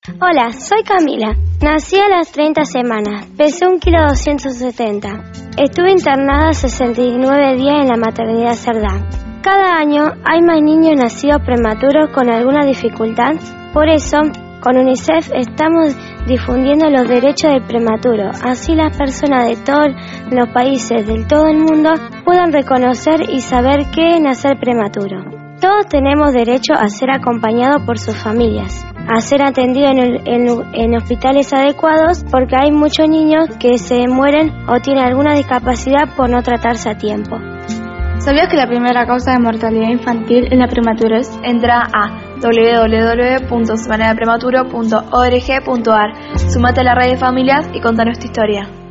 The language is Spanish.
Hola, soy Camila. Nací a las 30 semanas, pesé 1,270 kilos. Estuve internada 69 días en la maternidad Cerdá. Cada año hay más niños nacidos prematuros con alguna dificultad. Por eso, con UNICEF estamos difundiendo los derechos del prematuro. Así las personas de todos los países de todo el mundo puedan reconocer y saber qué es nacer prematuro. Todos tenemos derecho a ser acompañados por sus familias, a ser atendidos en hospitales adecuados, porque hay muchos niños que se mueren o tienen alguna discapacidad por no tratarse a tiempo. ¿Sabías que la primera causa de mortalidad infantil es la prematurez? Entra a www.semanadaprematuro.org.ar. Sumate a la red de familias y contanos tu historia.